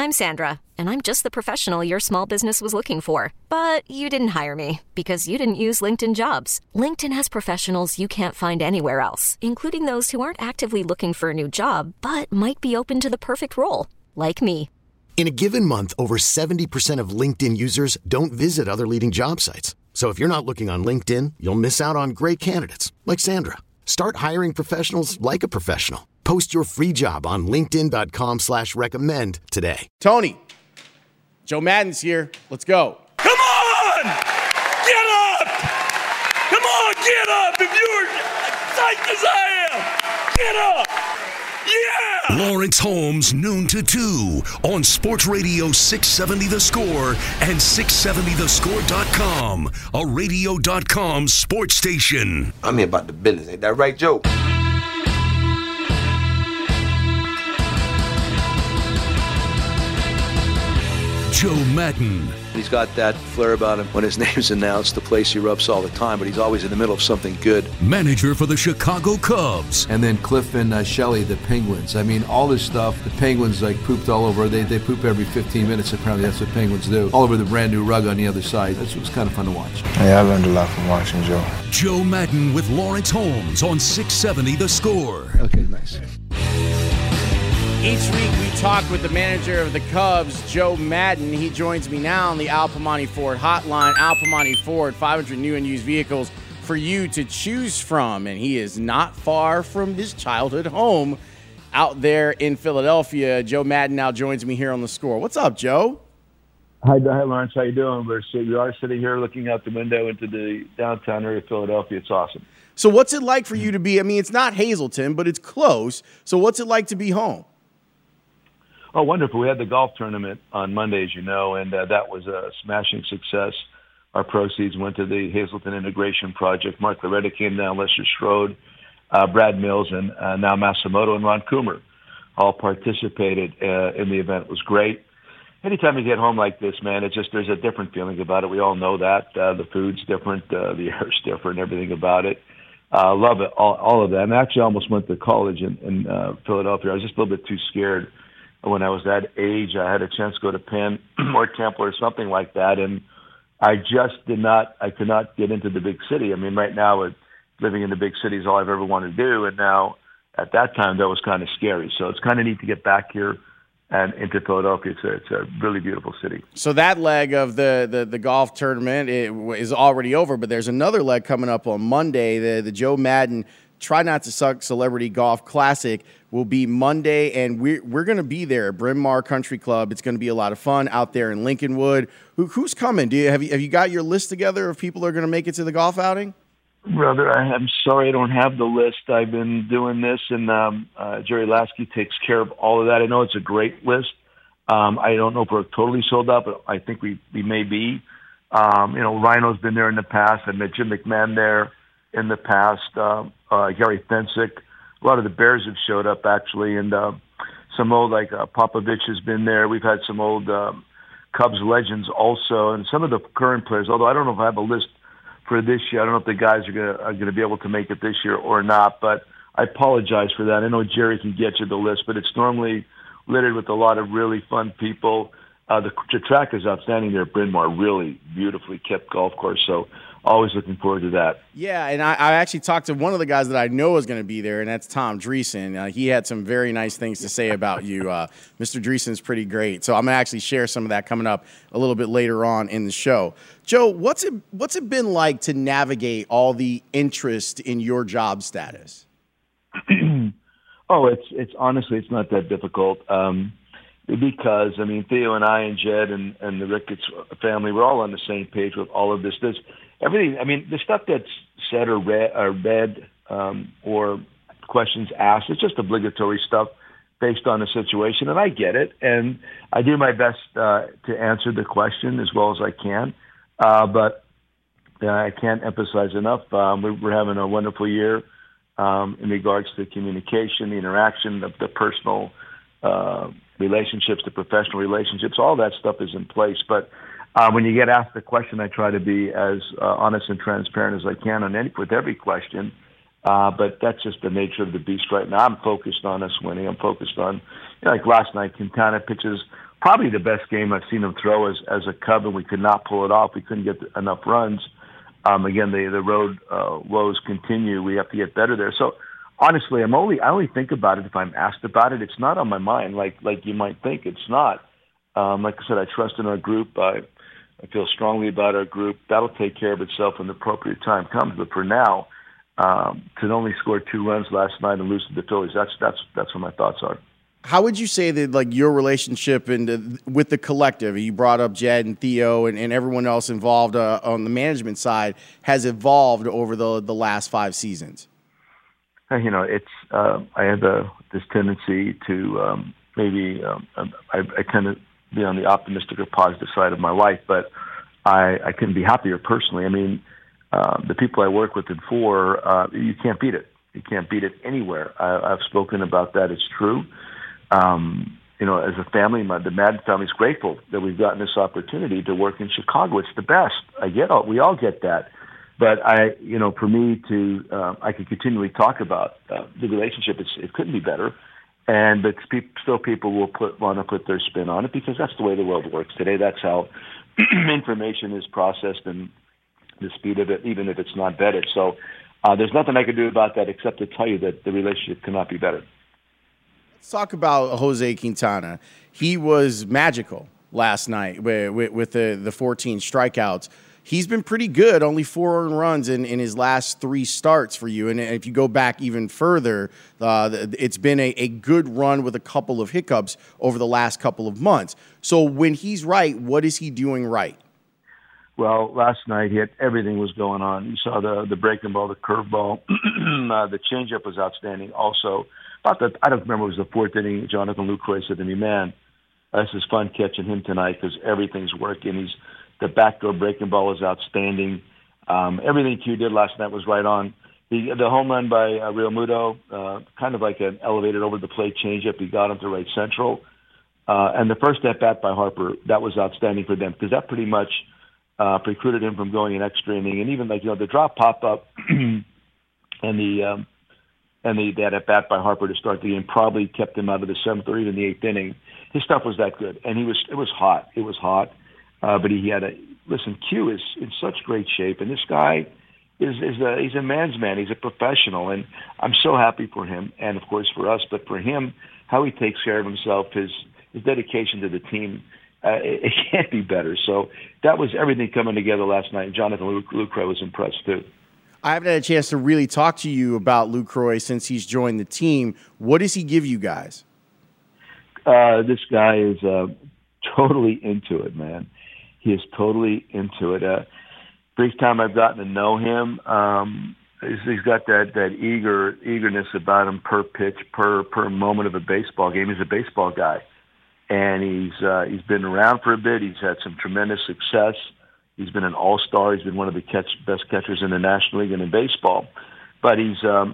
I'm Sandra, and I'm just the professional your small business was looking for. But you didn't hire me because you didn't use LinkedIn Jobs. LinkedIn has professionals you can't find anywhere else, including those who aren't actively looking for a new job, but might be open to the perfect role, like me. In a given month, over 70% of LinkedIn users don't visit other leading job sites. So if you're not looking on LinkedIn, you'll miss out on great candidates like Sandra. Start hiring professionals like a professional. Post your free job on linkedin.com/recommend today. Tony, Joe Maddon's here. Let's go. Come on! Get up! Come on, get up! If you're psyched as I am, get up! Yeah! Lawrence Holmes, noon to 2 on Sports Radio 670 The Score and 670thescore.com, a radio.com sports station. I'm here about the business. Ain't that right, Joe? Joe Maddon. He's got that flair about him when his name's announced. The place erupts all the time, but he's always in the middle of something good. Manager for the Chicago Cubs. And then Cliff and Shelley, the Penguins. I mean, all this stuff, the Penguins pooped all over. They poop every 15 minutes, apparently. That's what Penguins do. All over the brand new rug on the other side. That's what's kind of fun to watch. Yeah, I learned a lot from watching Joe. Joe Maddon with Lawrence Holmes on 670 The Score. Okay, nice. Each week we talk with the manager of the Cubs, Joe Maddon. He joins me now on the Al Piemonte Ford hotline. Al Piemonte Ford, 500 new and used vehicles for you to choose from. And he is not far from his childhood home out there in Philadelphia. Joe Maddon now joins me here on The Score. What's up, Joe? Hi, Lawrence. How you doing? We are sitting here looking out the window into the downtown area of Philadelphia. It's awesome. So what's it like for you to be, I mean, it's not Hazleton, but it's close. So what's it like to be home? Oh, wonderful. We had the golf tournament on Monday, as you know, and that was a smashing success. Our proceeds went to the Hazleton Integration Project. Mark Loretta came down, Lester Strode, Brad Mills, and now Masamoto and Ron Coomer all participated in the event. It was great. Anytime you get home like this, man, it's just there's a different feeling about it. We all know that. The food's different, the air's different, everything about it. Love it, all of that. And I actually almost went to college in Philadelphia. I was just a little bit too scared when I was that age. I had a chance to go to Penn or Temple or something like that, and I could not get into the big city. I mean, right now, living in the big city is all I've ever wanted to do, and now at that time, that was kind of scary. So it's kind of neat to get back here and into Philadelphia. It's a really beautiful city. So that leg of the golf tournament is already over, but there's another leg coming up on Monday, the Joe Maddon Try Not to Suck Celebrity Golf Classic will be Monday, and we're going to be there at Bryn Mawr Country Club. It's going to be a lot of fun out there in Lincolnwood. Who's coming? Have you got your list together of people who are going to make it to the golf outing? Brother, I'm sorry I don't have the list. I've been doing this, and Jerry Lasky takes care of all of that. I know it's a great list. I don't know if we're totally sold out, but I think we may be. Rhino's been there in the past. I met Jim McMahon there in the past. Gary Fensick. A lot of the Bears have showed up, actually, and some old, like Popovich has been there. We've had some old Cubs legends also, and some of the current players, although I don't know if I have a list for this year. I don't know if the guys are gonna be able to make it this year or not, but I apologize for that. I know Jerry can get you the list, but it's normally littered with a lot of really fun people. The track is outstanding there at Bryn Mawr, really beautifully kept golf course, so always looking forward to that. Yeah, and I actually talked to one of the guys that I know is going to be there, and that's Tom Dreesen. He had some very nice things to say about you. Mr. Dreesen's pretty great, so I'm going to actually share some of that coming up a little bit later on in the show. Joe, what's it been like to navigate all the interest in your job status? It's honestly, it's not that difficult. Because, I mean, Theo and I and Jed and the Ricketts family, we're all on the same page with all of this. Everything, I mean, the stuff that's said or read or questions asked, it's just obligatory stuff based on the situation, and I get it. And I do my best to answer the question as well as I can. But I can't emphasize enough, we're having a wonderful year in regards to communication, the interaction, the personal relationships, the professional relationships, all that stuff is in place. But when you get asked the question, I try to be as honest and transparent as I can with every question. But that's just the nature of the beast right now. I'm focused on us winning. I'm focused on, like last night, Quintana pitches probably the best game I've seen him throw as a Cub, and we could not pull it off. We couldn't get enough runs. Again, the road woes continue. We have to get better there. So honestly, I only think about it if I'm asked about it. It's not on my mind like you might think. It's not. Like I said, I trust in our group. I feel strongly about our group. That'll take care of itself when the appropriate time comes. But for now, to only score 2 runs last night and lose to the Phillies, that's what my thoughts are. How would you say that, like, your relationship with the collective, you brought up Jed and Theo and everyone else involved on the management side, has evolved over the last 5 seasons? You know, it's I have this tendency to I tend to be on the optimistic or positive side of my life, but I couldn't be happier personally. I mean, the people I work with and for, you can't beat it. You can't beat it anywhere. I've spoken about that. It's true. You know, as a family, the Madden family is grateful that we've gotten this opportunity to work in Chicago. It's the best. We all get that. But for me I could continually talk about the relationship. It couldn't be better. But still people will want to put their spin on it because that's the way the world works today. That's how information is processed and the speed of it, even if it's not vetted. So there's nothing I can do about that except to tell you that the relationship cannot be better. Let's talk about Jose Quintana. He was magical last night with the 14 strikeouts. He's been pretty good, only 4 earned runs in his last 3 starts for you. And if you go back even further, it's been a good run with a couple of hiccups over the last couple of months. So when he's right, what is he doing right? Well, last night everything was going on. You saw the breaking ball, the curveball, the changeup was outstanding. Also, I don't remember, it was the 4th inning. Jonathan Lucroy said to me, "Man, this is fun catching him tonight because everything's working. The backdoor breaking ball is outstanding. Everything Q did last night was right on. The home run by Real Muto, kind of like an elevated over the plate changeup. He got him to right central, and the first at bat by Harper, that was outstanding for them because that pretty much precluded him from going an extra inning. And even the drop pop up and that at bat by Harper to start the game probably kept him out of the 7th or even the 8th inning. His stuff was that good, and it was hot. It was hot, but he had Q is in such great shape, and this guy he's a man's man. He's a professional, and I'm so happy for him, and of course for us. But for him, how he takes care of himself, his dedication to the team, it can't be better. So that was everything coming together last night. And Jonathan Lucroy was impressed too. I haven't had a chance to really talk to you about Lucroy since he's joined the team. What does he give you guys? This guy is totally into it, man. He is totally into it. Every time I've gotten to know him, he's got that eagerness about him per pitch, per moment of a baseball game. He's a baseball guy, and he's been around for a bit. He's had some tremendous success. He's been an all-star. He's been one of the best catchers in the National League and in baseball. But and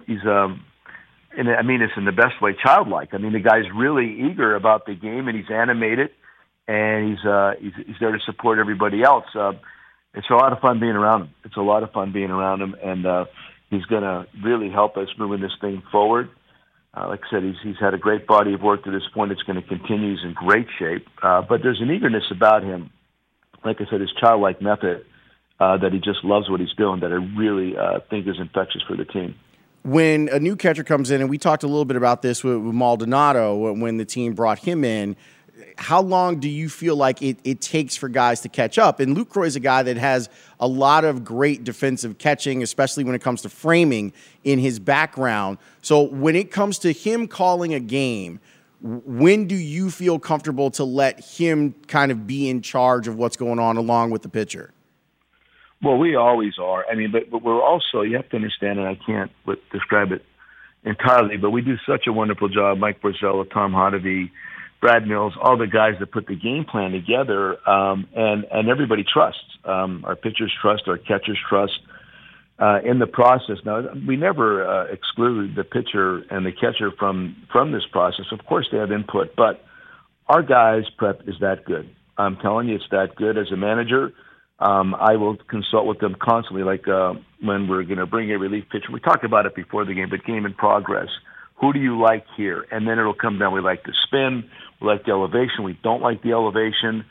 I mean this in the best way, childlike. I mean, the guy's really eager about the game, and he's animated, and he's there to support everybody else. It's a lot of fun being around him. And he's going to really help us moving this thing forward. Like I said, he's had a great body of work to this point. It's going to continue. He's in great shape. But there's an eagerness about him. Like I said, his childlike method, that he just loves what he's doing, that I really think is infectious for the team. When a new catcher comes in, and we talked a little bit about this with Maldonado when the team brought him in, how long do you feel like it takes for guys to catch up? And Lucroy is a guy that has a lot of great defensive catching, especially when it comes to framing in his background. So when it comes to him calling a game, when do you feel comfortable to let him kind of be in charge of what's going on along with the pitcher? Well, we always are. I mean, but we're also, you have to understand, and I can't describe it entirely, but we do such a wonderful job. Mike Borzella, Tom Hodovy, Brad Mills, all the guys that put the game plan together, and everybody trusts. Our pitchers trust, our catchers trust in the process. Now, we never exclude the pitcher and the catcher from this process. Of course, they have input, but our guys' prep is that good. I'm telling you, it's that good. As a manager, I will consult with them constantly, like when we're going to bring a relief pitcher. We talk about it before the game, but game in progress. Who do you like here? And then it'll come down. We like the spin. We like the elevation. We don't like the elevation.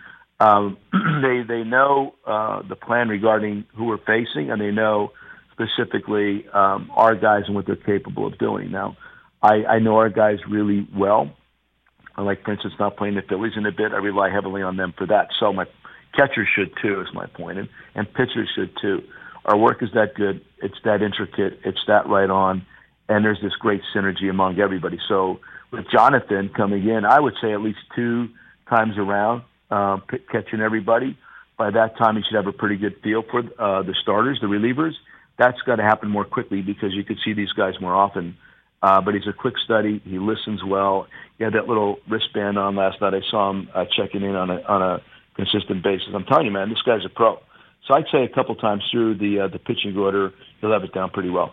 They know the plan regarding who we're facing, and they know specifically our guys and what they're capable of doing. Now, I know our guys really well. I like, for instance, not playing the Phillies in a bit. I rely heavily on them for that. So my catchers should too, is my point, and pitchers should too. Our work is that good. It's that intricate. It's that right on. And there's this great synergy among everybody. So with Jonathan coming in, I would say at least 2 times around, catching everybody. By that time, he should have a pretty good feel for the starters, the relievers. That's got to happen more quickly because you could see these guys more often. But he's a quick study. He listens well. He had that little wristband on last night. I saw him checking in on a consistent basis. I'm telling you, man, this guy's a pro. So I'd say a couple times through the pitching order, he'll have it down pretty well.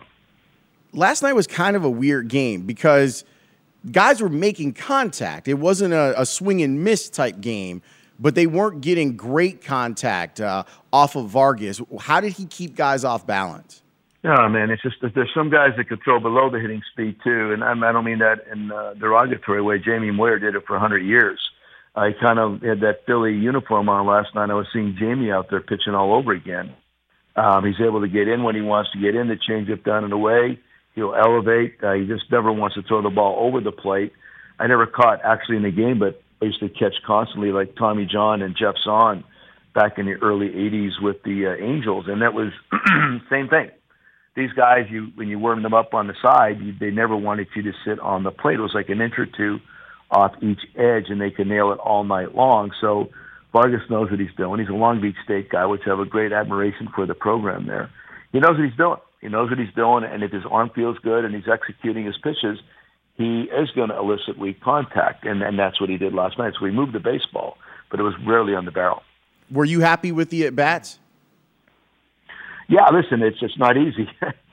Last night was kind of a weird game because guys were making contact. It wasn't a swing and miss type game, but they weren't getting great contact off of Vargas. How did he keep guys off balance? Yeah, man, it's just that there's some guys that could throw below the hitting speed too, and I don't mean that in a derogatory way. Jamie Moyer did it for 100 years. He kind of had that Philly uniform on last night. I was seeing Jamie out there pitching all over again. He's able to get in when he wants to get in, the changeup down and away. He'll elevate. He just never wants to throw the ball over the plate. I never caught actually in the game, but I used to catch constantly like Tommy John and Jeff Zahn back in the early 80s with the Angels, and that was same thing. These guys, when you warm them up on the side, they never wanted you to sit on the plate. It was like an inch or two off each edge, and they can nail it all night long. So Vargas knows what he's doing. He's a Long Beach State guy, which I have a great admiration for the program there. He knows what he's doing. He knows what he's doing, and if his arm feels good and he's executing his pitches, he is going to elicit weak contact, and that's what he did last night. So he moved the baseball, but it was rarely on the barrel. Were you happy with the at-bats? Yeah, listen, it's not easy.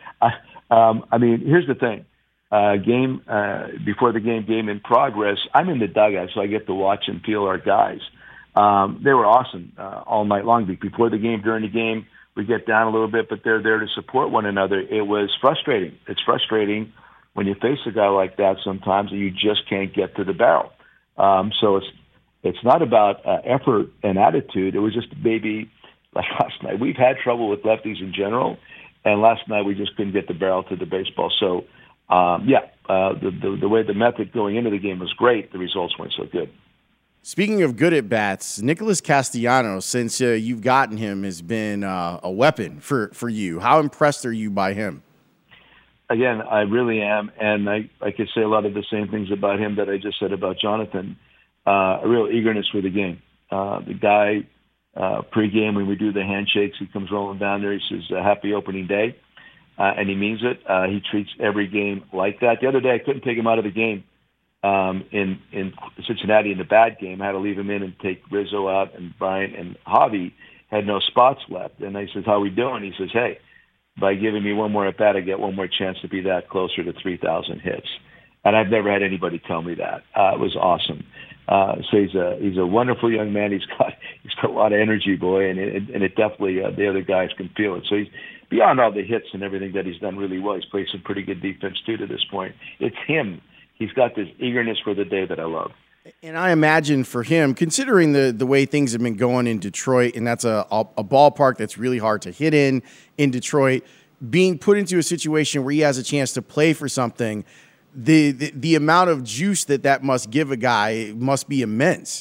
I mean, here's the thing. Before the game in progress, I'm in the dugout, so I get to watch and feel our guys. They were awesome all night long. Before the game, during the game, we get down a little bit, but they're there to support one another. It was frustrating. It's frustrating when you face a guy like that sometimes and you just can't get to the barrel. So it's not about effort and attitude. It was just maybe like last night. We've had trouble with lefties in general, and last night we just couldn't get the barrel to the baseball. So, the way the method going into the game was great. The results weren't so good. Speaking of good at bats, Nicholas Castellanos, since you've gotten him, has been a weapon for you. How impressed are you by him? Again, I really am, and I could say a lot of the same things about him that I just said about Jonathan. A real eagerness for the game. The guy, pre-game when we do the handshakes, he comes rolling down there. He says, "Happy opening day," and he means it. He treats every game like that. The other day, I couldn't take him out of the game in Cincinnati in the bad game. I had to leave him in and take Rizzo out, and Brian and Javi had no spots left. And I says, "How we doing?" He says, "Hey, by giving me one more at bat, I get one more chance to be that closer to 3,000 hits." And I've never had anybody tell me that. It was awesome. So he's a wonderful young man. He's got a lot of energy, boy, and it definitely the other guys can feel it. So he's beyond all the hits and everything that he's done really well. He's played some pretty good defense too to this point. It's him. He's got this eagerness for the day that I love. And I imagine for him, considering the way things have been going in Detroit, and that's a ballpark that's really hard to hit in Detroit, being put into a situation where he has a chance to play for something, the amount of juice that must give a guy must be immense.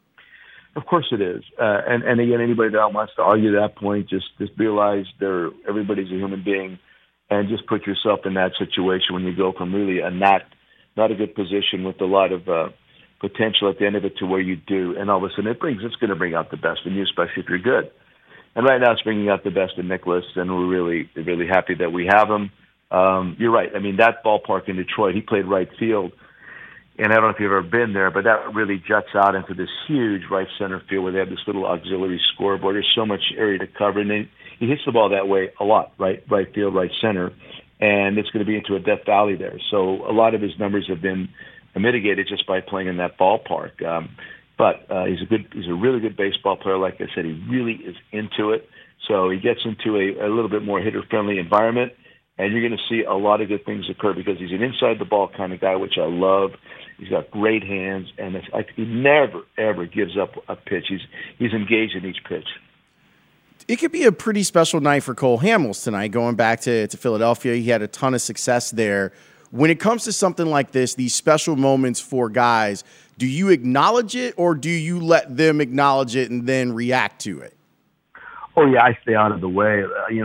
Of course it is. And again, anybody that wants to argue that point, just realize everybody's a human being, and just put yourself in that situation when you go from really not a good position with a lot of potential at the end of it to where you do. And all of a sudden it's going to bring out the best in you, especially if you're good. And right now it's bringing out the best in Nicholas, and we're really, really happy that we have him. You're right. I mean, that ballpark in Detroit, he played right field. And I don't know if you've ever been there, but that really juts out into this huge right center field where they have this little auxiliary scoreboard. There's so much area to cover. And he hits the ball that way a lot, right field, right center. And it's going to be into a Death Valley there. So a lot of his numbers have been mitigated just by playing in that ballpark. But he's a really good baseball player. Like I said, he really is into it. So he gets into a little bit more hitter-friendly environment. and you're going to see a lot of good things occur because he's an inside-the-ball kind of guy, which I love. He's got great hands, and it's like he never, ever gives up a pitch. He's engaged in each pitch. It could be a pretty special night for Cole Hamels tonight. Going back to Philadelphia, he had a ton of success there. When it comes to something like this, these special moments for guys, do you acknowledge it or do you let them acknowledge it and then react to it? Oh, yeah, I stay out of the way.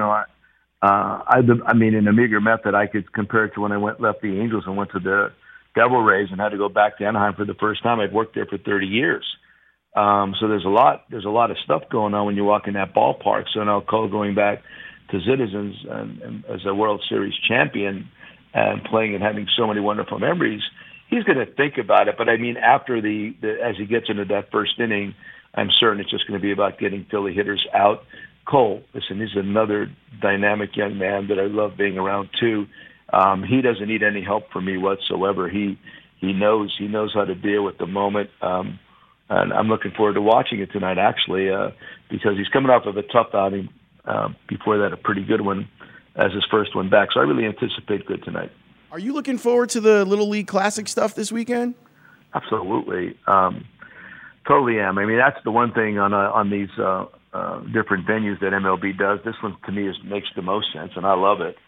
I mean, in a meager method, I could compare it to when I left the Angels and went to the Devil Rays and had to go back to Anaheim for the first time. I'd worked there for 30 years. So there's a lot of stuff going on when you walk in that ballpark. So now Cole going back to Citizens and as a World Series champion and playing and having so many wonderful memories, he's going to think about it. But I mean, after as he gets into that first inning, I'm certain it's just going to be about getting Philly hitters out. Cole, listen, he's another dynamic young man that I love being around too. He doesn't need any help from me whatsoever. He knows how to deal with the moment. And I'm looking forward to watching it tonight, actually, because he's coming off of a tough outing. Before that, a pretty good one as his first one back. So I really anticipate good tonight. Are you looking forward to the Little League Classic stuff this weekend? Absolutely. Totally am. I mean, that's the one thing on these different venues that MLB does. This one, to me, makes the most sense, and I love it.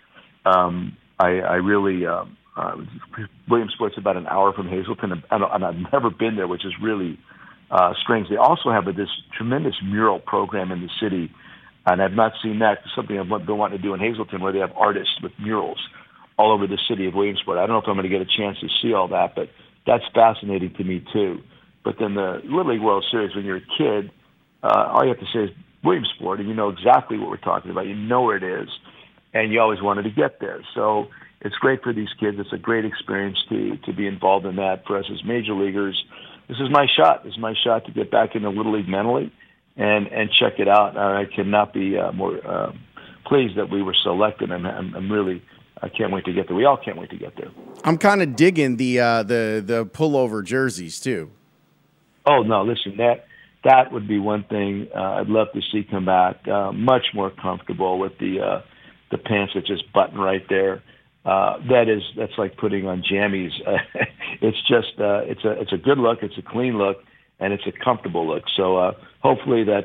I really Williamsport's about an hour from Hazleton, and I've never been there, which is really strange. They also have this tremendous mural program in the city, and I've not seen that. It's something I've been wanting to do in Hazleton, where they have artists with murals all over the city of Williamsport. I don't know if I'm going to get a chance to see all that, but that's fascinating to me too. But then the Little League World Series, when you're a kid, all you have to say is Williamsport, and you know exactly what we're talking about. You know where it is, and you always wanted to get there. So it's great for these kids. It's a great experience to be involved in that. For us as major leaguers, this is my shot. This is my shot to get back into Little League mentally and check it out. I cannot be more pleased that we were selected, and I can't wait to get there. We all can't wait to get there. I'm kind of digging the pullover jerseys too. Oh no! Listen, that would be one thing I'd love to see come back. Much more comfortable with the pants that just button right there. That's like putting on jammies. It's just it's a good look. It's a clean look, and it's a comfortable look. So hopefully that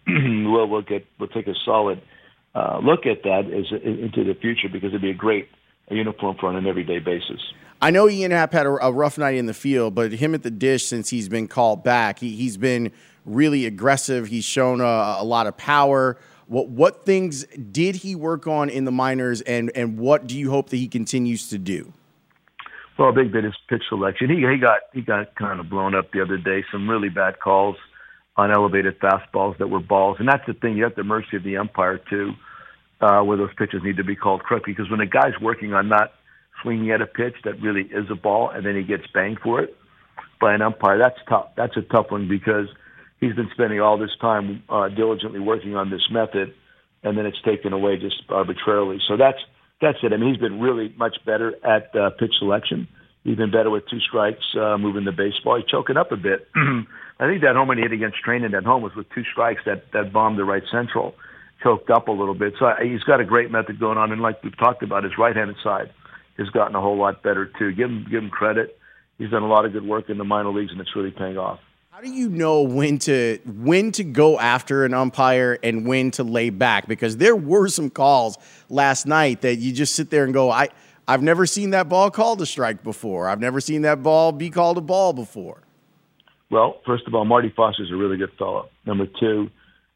we'll take a solid look at that into the future, because it'd be a great uniform for on an everyday basis. I know Ian Happ had a rough night in the field, but him at the dish, since he's been called back, he's been really aggressive. He's shown a lot of power. What things did he work on in the minors, and what do you hope that he continues to do? Well, a big bit is pitch selection. He got kind of blown up the other day. Some really bad calls on elevated fastballs that were balls, and that's the thing. You have the mercy of the umpire too, where those pitches need to be called correctly. Because when a guy's working on not swinging at a pitch that really is a ball, and then he gets banged for it by an umpire, that's tough. That's a tough one, because he's been spending all this time diligently working on this method, and then it's taken away just arbitrarily. So that's it. I mean, he's been really much better at pitch selection. He's been better with two strikes, moving the baseball. He's choking up a bit. I think that home when he hit against Trainin at home was with two strikes that bombed the right central, choked up a little bit. So he's got a great method going on, and like we've talked about, his right-handed side has gotten a whole lot better too. Give him credit. He's done a lot of good work in the minor leagues, and it's really paying off. How do you know when to go after an umpire and when to lay back? Because there were some calls last night that you just sit there and go, I've never seen that ball called a strike before. I've never seen that ball be called a ball before. Well, first of all, Marty Foster's a really good fellow. Number two,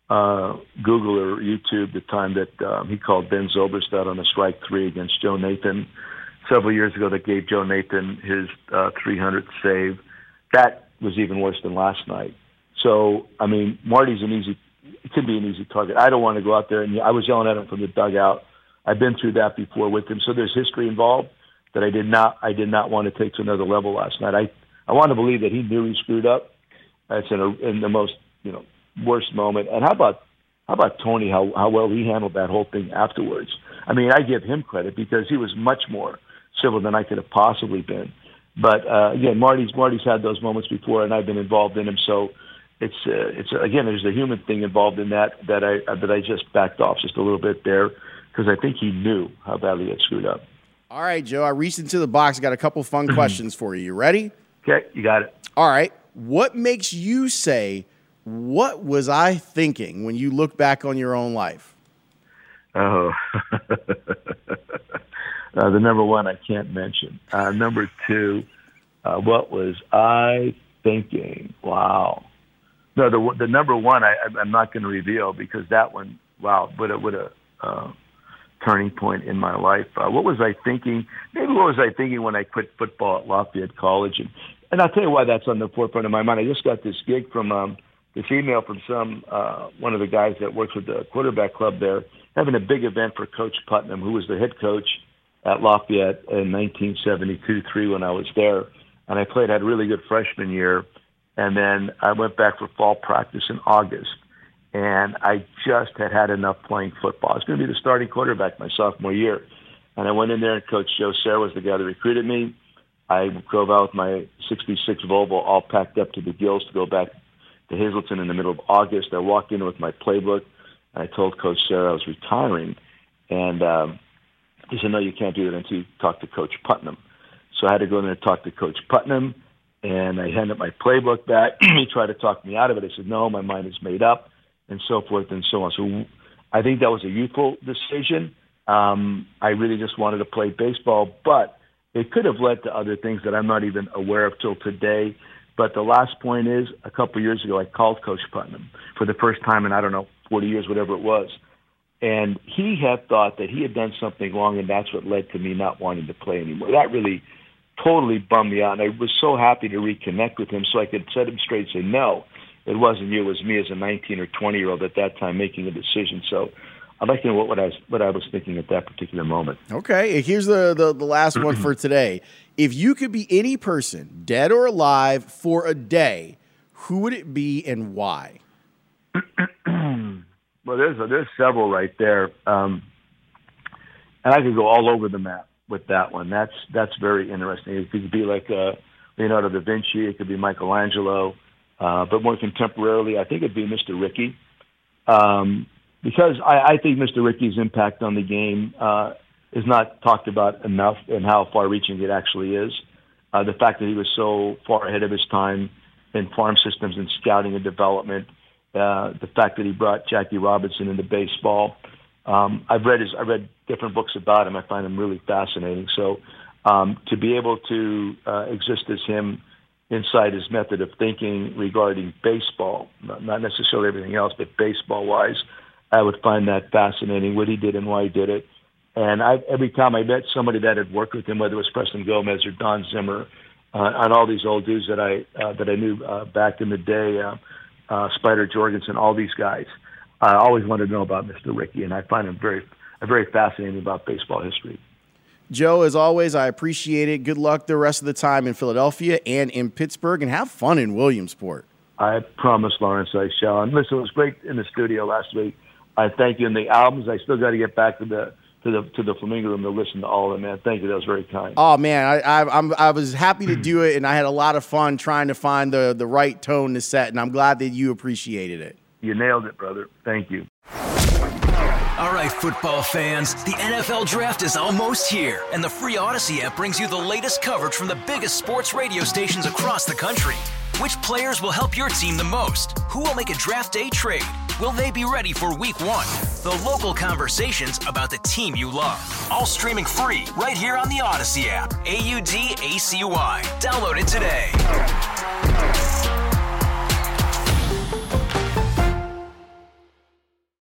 Google or YouTube the time that he called Ben Zobrist out on a strike 3 against Joe Nathan several years ago that gave Joe Nathan his 300th save. That was even worse than last night. So, I mean, Marty's could be an easy target. I don't want to go out there, and I was yelling at him from the dugout. I've been through that before with him, so there's history involved that I did not want to take to another level last night. I want to believe that he knew he screwed up. It's in the most worst moment. And how about Tony? How well he handled that whole thing afterwards. I mean, I give him credit because he was much more civil than I could have possibly been. But again, Marty's had those moments before, and I've been involved in them. So again, there's a human thing involved in that I just backed off just a little bit there because I think he knew how badly he had screwed up. All right, Joe, I reached into the box. Got a couple fun questions for you. You ready? Okay, you got it. All right. What makes you say, what was I thinking when you look back on your own life? Oh, the number one I can't mention. Number two, what was I thinking? Wow. No, the number one I'm not going to reveal because that one, wow, what a turning point in my life. What was I thinking? Maybe what was I thinking when I quit football at Lafayette College? And I'll tell you why that's on the forefront of my mind. I just got this gig from this email from one of the guys that works with the quarterback club there, having a big event for Coach Putnam, who was the head coach at Lafayette in 1972-3 when I was there. And I had a really good freshman year. And then I went back for fall practice in August. And I just had enough playing football. I was going to be the starting quarterback my sophomore year. And I went in there, and Coach Joe Serra was the guy that recruited me. I drove out with my 66 Volvo all packed up to the gills to go back to Hazleton in the middle of August. I walked in with my playbook, and I told Coach Serra I was retiring. And he said, no, you can't do that until you talk to Coach Putnam. So I had to go in there and talk to Coach Putnam, and I handed my playbook back. He tried to talk me out of it. I said, no, my mind is made up, and so forth and so on. So I think that was a youthful decision. I really just wanted to play baseball, but it could have led to other things that I'm not even aware of till today. But the last point is, a couple of years ago, I called Coach Putnam for the first time in, 40 years, whatever it was. And he had thought that he had done something wrong, and that's what led to me not wanting to play anymore. That really totally bummed me out. And I was so happy to reconnect with him so I could set him straight and say, no, it wasn't you. It was me as a 19 or 20-year-old at that time making a decision. So I'd like to know what I was thinking at that particular moment. Okay, here's the last one for today. If you could be any person, dead or alive, for a day, who would it be and why? Well, there's several right there, and I could go all over the map with that one. That's very interesting. It could be like Leonardo da Vinci. It could be Michelangelo, but more contemporarily, I think it'd be Mr. Rickey. Because I think Mr. Rickey's impact on the game is not talked about enough and how far-reaching it actually is. The fact that he was so far ahead of his time in farm systems and scouting and development, the fact that he brought Jackie Robinson into baseball. I've read different books about him. I find him really fascinating. So to be able to exist as him inside his method of thinking regarding baseball, not necessarily everything else, but baseball-wise, I would find that fascinating, what he did and why he did it. And every time I met somebody that had worked with him, whether it was Preston Gomez or Don Zimmer, and all these old dudes that I knew back in the day, Spider Jorgensen, all these guys, I always wanted to know about Mr. Rickey, and I find him very fascinating about baseball history. Joe, as always, I appreciate it. Good luck the rest of the time in Philadelphia and in Pittsburgh, and have fun in Williamsport. I promise, Lawrence, I shall. And listen, it was great in the studio last week. I thank you. And the albums, I still got to get back to the Flamingo Room to listen to all of them, man. Thank you. That was very kind. Oh, man, I was happy to do it, and I had a lot of fun trying to find the right tone to set, and I'm glad that you appreciated it. You nailed it, brother. Thank you. All right, football fans, the NFL Draft is almost here, and the free Odyssey app brings you the latest coverage from the biggest sports radio stations across the country. Which players will help your team the most? Who will make a draft day trade? Will they be ready for week one? The local conversations about the team you love. All streaming free right here on the Odyssey app. AUDACY. Download it today.